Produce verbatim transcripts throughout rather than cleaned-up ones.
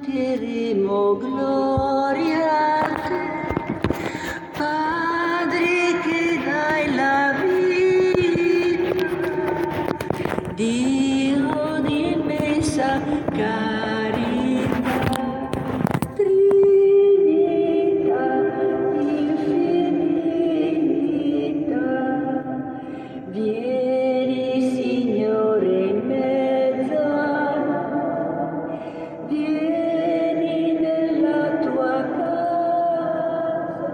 canteremo gloria a te, Padre che dai la vita, Dio di immensa carità, Trinità infinita, vieni Signore in mezzo a noi, vieni nella tua casa,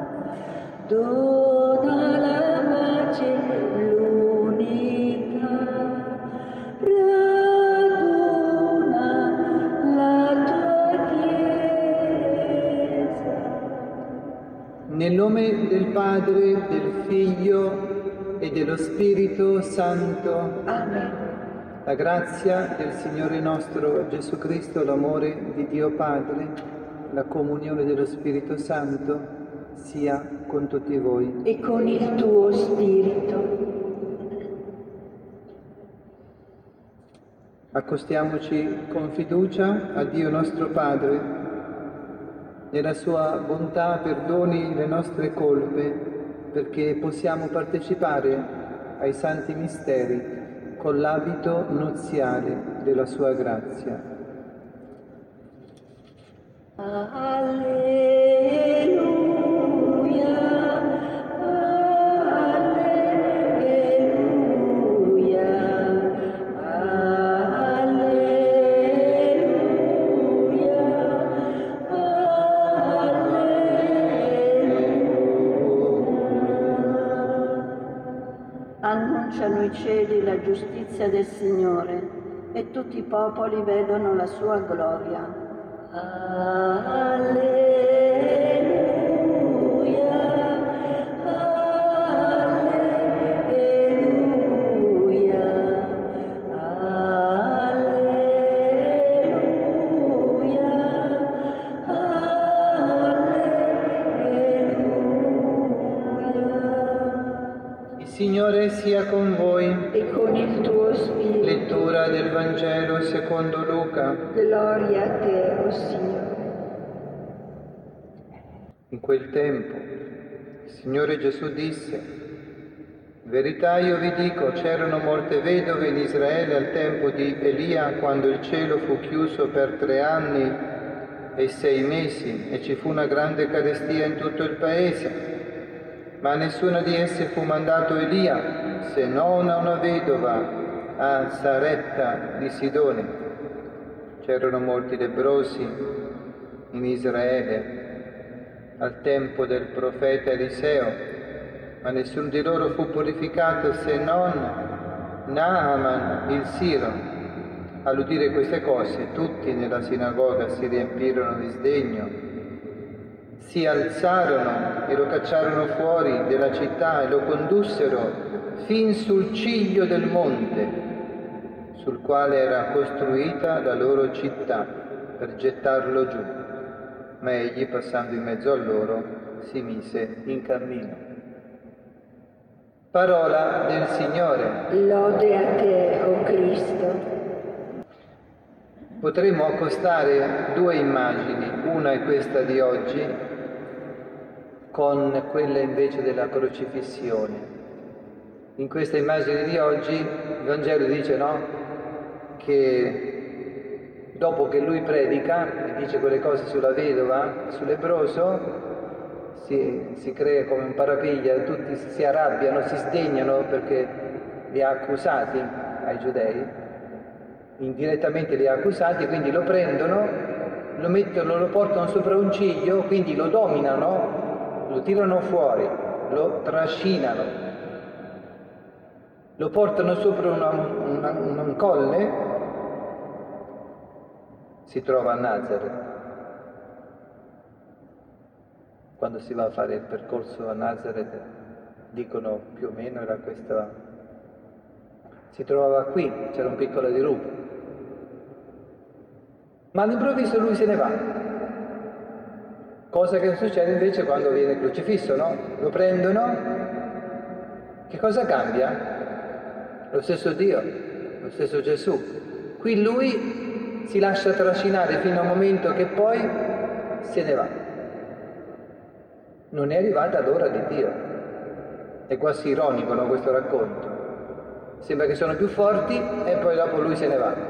dona la pace, l'unità, raduna la tua Chiesa. Nel nome del Padre, del Figlio e dello Spirito Santo. Amen. La grazia del Signore nostro Gesù Cristo, l'amore di Dio Padre, la comunione dello Spirito Santo sia con tutti voi. E con il tuo spirito. Accostiamoci con fiducia a Dio nostro Padre. Nella sua bontà perdoni le nostre colpe, perché possiamo partecipare ai santi misteri con l'abito nuziale della sua grazia. Alleluia, alleluia, alleluia. Annunciano i cieli la giustizia del Signore e tutti i popoli vedono la sua gloria. Alleluia, alleluia, alleluia, alleluia. Il Signore sia con voi. E con il tuo spirito. Lettura del Vangelo secondo Luca. Gloria a te, o Signore. In quel tempo il Signore Gesù disse: in verità io vi dico, c'erano molte vedove in Israele al tempo di Elia, quando il cielo fu chiuso per tre anni e sei mesi e ci fu una grande carestia in tutto il paese. Ma a nessuna di esse fu mandato Elia, se non a una vedova a Saretta di Sidone. C'erano molti lebbrosi in Israele al tempo del profeta Eliseo, ma nessuno di loro fu purificato se non Naaman il Siro. All'udire queste cose tutti nella sinagoga si riempirono di sdegno, si alzarono e lo cacciarono fuori della città e lo condussero fin sul ciglio del monte sul quale era costruita la loro città, per gettarlo giù. Ma egli, passando in mezzo a loro, si mise in cammino. Parola del Signore. Lode a te, o Cristo. Potremmo accostare due immagini, una è questa di oggi, con quella invece della crocifissione. In questa immagine di oggi il Vangelo dice, no, che dopo che lui predica e dice quelle cose sulla vedova, sul lebbroso, si, si crea come un parapiglia, tutti si arrabbiano, si sdegnano perché li ha accusati ai giudei, indirettamente li ha accusati, quindi lo prendono, lo mettono, lo portano sopra un ciglio, quindi lo dominano, lo tirano fuori, lo trascinano, lo portano sopra una, una, un colle. Si trova a Nazareth. Quando si va a fare il percorso a Nazareth, dicono più o meno era questa. Si trovava qui, c'era un piccolo dirupo. Ma all'improvviso lui se ne va. Cosa che succede invece quando viene crocifisso, no? Lo prendono. Che cosa cambia? Lo stesso Dio, lo stesso Gesù. Qui lui si lascia trascinare fino a un momento che poi se ne va. Non è arrivata l'ora di Dio. È quasi ironico, no, questo racconto. Sembra che sono più forti e poi dopo lui se ne va.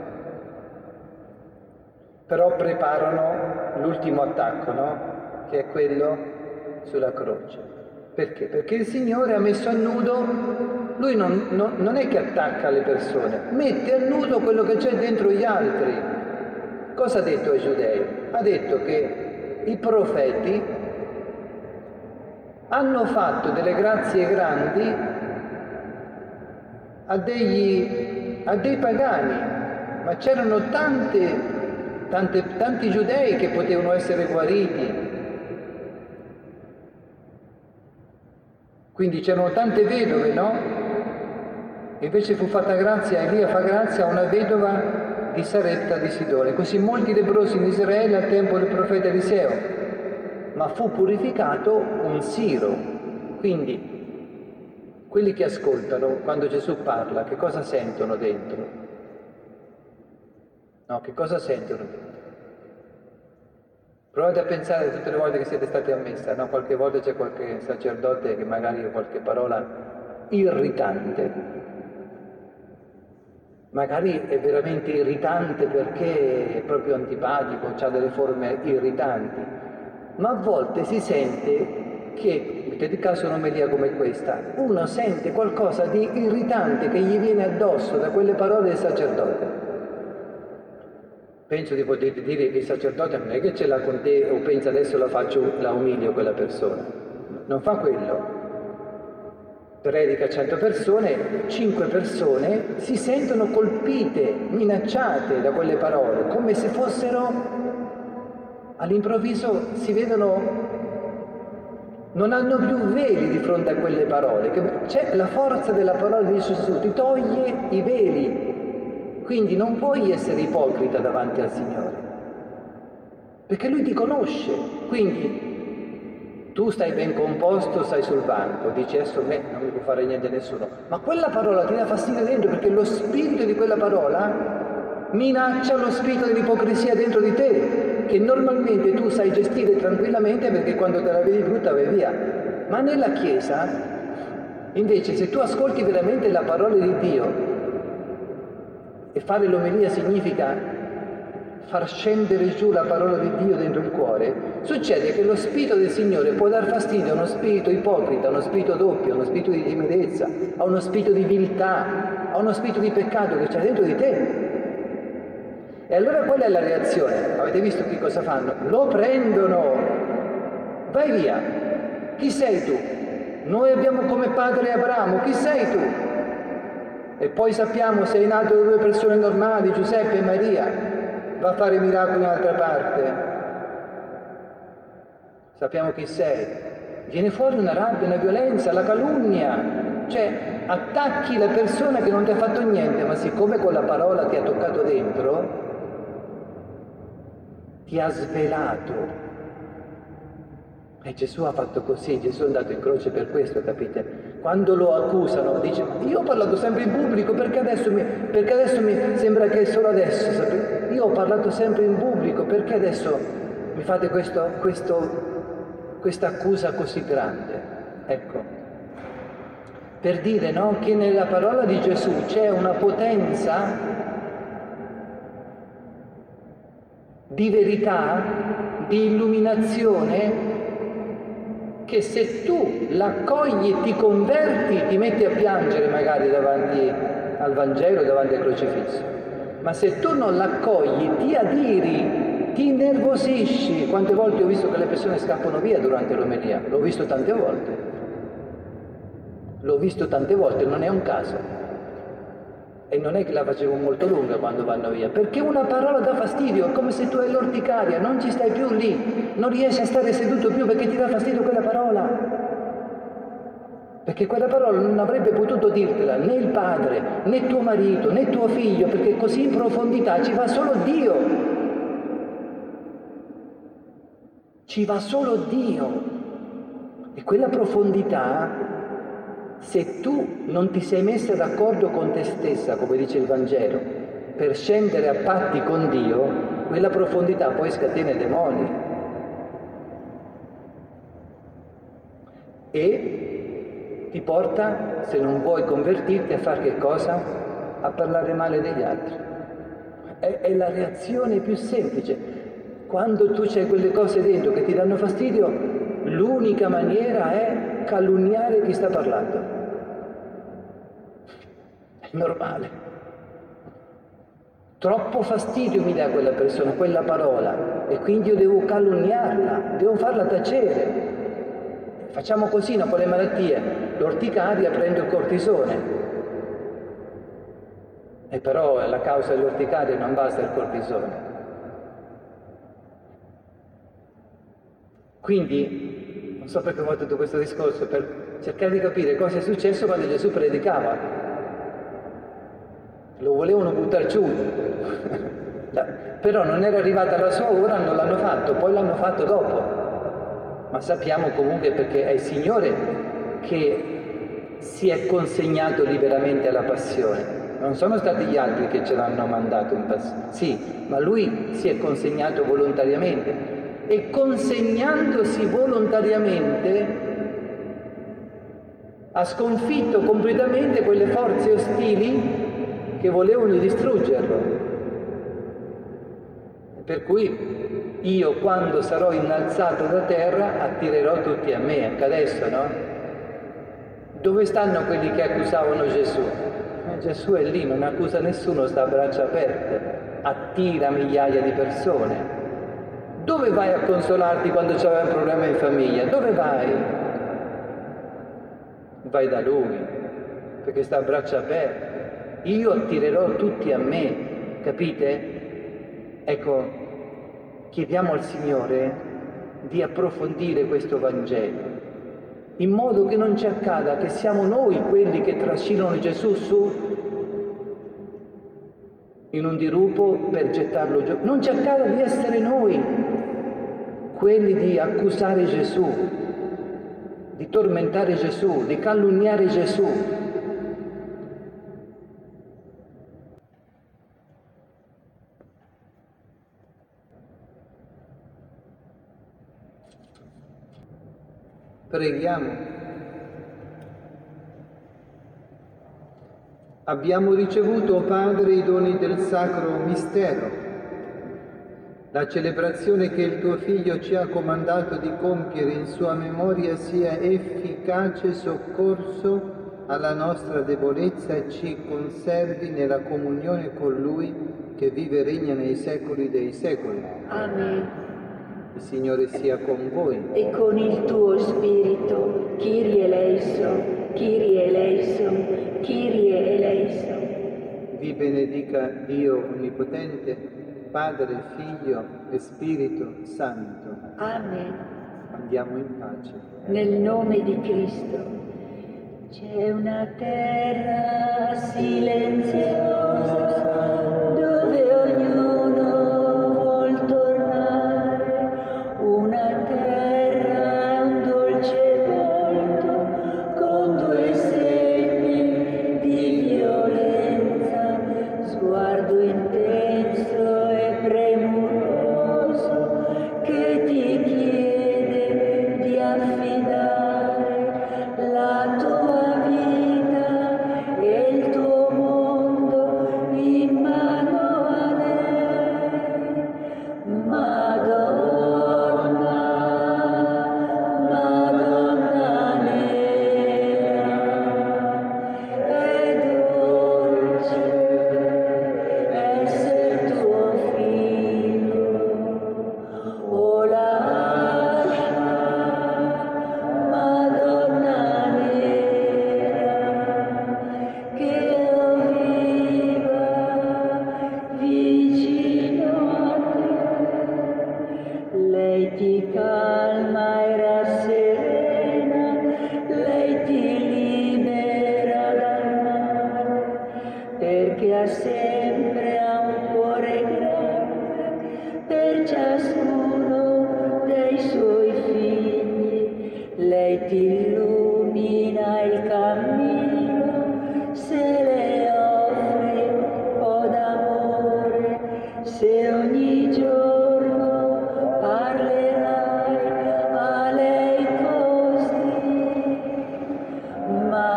Però preparano l'ultimo attacco, no? Che è quello sulla croce. Perché? Perché il Signore ha messo a nudo, lui non, non, non è che attacca le persone, mette a nudo quello che c'è dentro gli altri. Cosa ha detto ai giudei? Ha detto che i profeti hanno fatto delle grazie grandi a, degli, a dei pagani, ma c'erano tante, tante, tanti giudei che potevano essere guariti. Quindi c'erano tante vedove, no? E invece fu fatta grazia, Elia fa grazia a una vedova di Sarepta di Sidone. Così molti lebbrosi in Israele al tempo del profeta Eliseo, ma fu purificato un siro. Quindi quelli che ascoltano quando Gesù parla, che cosa sentono dentro? No, che cosa sentono dentro? Provate a pensare tutte le volte che siete stati a messa, no? Qualche volta c'è qualche sacerdote che magari ha qualche parola irritante. Magari è veramente irritante perché è proprio antipatico, ha delle forme irritanti. Ma a volte si sente che, mettete caso un'omelia come questa, uno sente qualcosa di irritante che gli viene addosso da quelle parole del sacerdote. Penso di poter dire che il sacerdote non è che ce l'ha con te o pensa adesso la faccio, la umilio quella persona. Non fa quello. Predica a cento persone, cinque persone si sentono colpite, minacciate da quelle parole, come se fossero, all'improvviso si vedono, non hanno più veli di fronte a quelle parole. C'è la forza della parola di Gesù, ti toglie i veli. Quindi non puoi essere ipocrita davanti al Signore, perché Lui ti conosce. Quindi tu stai ben composto, stai sul banco, dici adesso me non mi può fare niente nessuno, ma quella parola ti dà fastidio dentro, perché lo spirito di quella parola minaccia lo spirito dell'ipocrisia dentro di te, che normalmente tu sai gestire tranquillamente perché quando te la vedi brutta vai via. Ma nella Chiesa, invece, se tu ascolti veramente la parola di Dio, e fare l'omelia significa far scendere giù la parola di Dio dentro il cuore, succede che lo spirito del Signore può dar fastidio a uno spirito ipocrita, a uno spirito doppio, a uno spirito di timidezza, a uno spirito di viltà, a uno spirito di peccato che c'è dentro di te. E allora qual è la reazione? Avete visto che cosa fanno? Lo prendono, vai via, chi sei tu? Noi abbiamo come padre Abramo, chi sei tu? E poi sappiamo sei nato da due persone normali, Giuseppe e Maria, va a fare miracoli in un'altra parte. Sappiamo chi sei. Viene fuori una rabbia, una violenza, la calunnia, cioè attacchi la persona che non ti ha fatto niente, ma siccome quella parola ti ha toccato dentro, ti ha svelato. E Gesù ha fatto così, Gesù è andato in croce per questo, capite? Quando lo accusano, dice, io ho parlato sempre in pubblico, perché adesso mi, perché adesso mi sembra che è solo adesso, sapete? Io ho parlato sempre in pubblico, perché adesso mi fate questo, questo, questa accusa così grande? Ecco, per dire, no, che nella parola di Gesù c'è una potenza di verità, di illuminazione, che se tu l'accogli e ti converti, ti metti a piangere magari davanti al Vangelo, davanti al crocifisso. Ma se tu non l'accogli, ti adiri, ti innervosisci. Quante volte ho visto che le persone scappano via durante l'omelia? L'ho visto tante volte. L'ho visto tante volte, non è un caso. E non è che la facevo molto lunga quando vanno via, perché una parola dà fastidio, è come se tu hai l'orticaria, non ci stai più lì, non riesci a stare seduto più perché ti dà fastidio quella parola. Perché quella parola non avrebbe potuto dirtela né il padre, né tuo marito, né tuo figlio, perché così in profondità ci va solo Dio. Ci va solo Dio. E quella profondità, se tu non ti sei messa d'accordo con te stessa, come dice il Vangelo, per scendere a patti con Dio, quella profondità poi scatena i demoni. E ti porta, se non vuoi convertirti, a fare che cosa? A parlare male degli altri. È, è la reazione più semplice. Quando tu c'hai quelle cose dentro che ti danno fastidio, l'unica maniera è calunniare chi sta parlando. È normale. Troppo fastidio mi dà quella persona, quella parola, e quindi io devo calunniarla, devo farla tacere. Facciamo così, no, con le malattie. L'orticaria prende il cortisone. E però la causa dell'orticaria non basta il cortisone. Quindi, non so perché ho fatto tutto questo discorso, per cercare di capire cosa è successo quando Gesù predicava. Lo volevano buttare giù, però non era arrivata la sua ora, non l'hanno fatto, poi l'hanno fatto dopo. Ma sappiamo comunque perché è il Signore che si è consegnato liberamente alla passione. Non sono stati gli altri che ce l'hanno mandato in passione. Sì, ma Lui si è consegnato volontariamente. E consegnandosi volontariamente ha sconfitto completamente quelle forze ostili che volevano distruggerlo. Per cui io, quando sarò innalzato da terra, attirerò tutti a me, anche adesso, no? Dove stanno quelli che accusavano Gesù? Eh, Gesù è lì, non accusa nessuno, sta a braccia aperte, attira migliaia di persone. Dove vai a consolarti quando c'è un problema in famiglia? Dove vai? Vai da Lui, perché sta a braccia aperte. Io attirerò tutti a me, capite? Ecco, chiediamo al Signore di approfondire questo Vangelo, in modo che non ci accada che siamo noi quelli che trascinano Gesù su in un dirupo per gettarlo giù. Non ci accada di essere noi quelli di accusare Gesù, di tormentare Gesù, di calunniare Gesù. Preghiamo. Abbiamo ricevuto, o Padre, i doni del sacro mistero, la celebrazione che il tuo Figlio ci ha comandato di compiere in sua memoria sia efficace soccorso alla nostra debolezza e ci conservi nella comunione con Lui che vive e regna nei secoli dei secoli. Amen. Il Signore sia con voi. E con il tuo spirito, Kyrie eleison, Kyrie eleison, Kyrie eleison. Vi benedica Dio Onnipotente, Padre, Figlio e Spirito Santo. Amen. Andiamo in pace. Nel nome di Cristo. C'è una terra silenziosa dove ognuno vuol tornare, una terra, un dolce volto con due segni di violenza, sguardo intenso e premuroso che ti chiede di affidare la tua vita e il tuo mondo in mano a lei. Madonna, Madonna nera, è dolce essere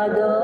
ad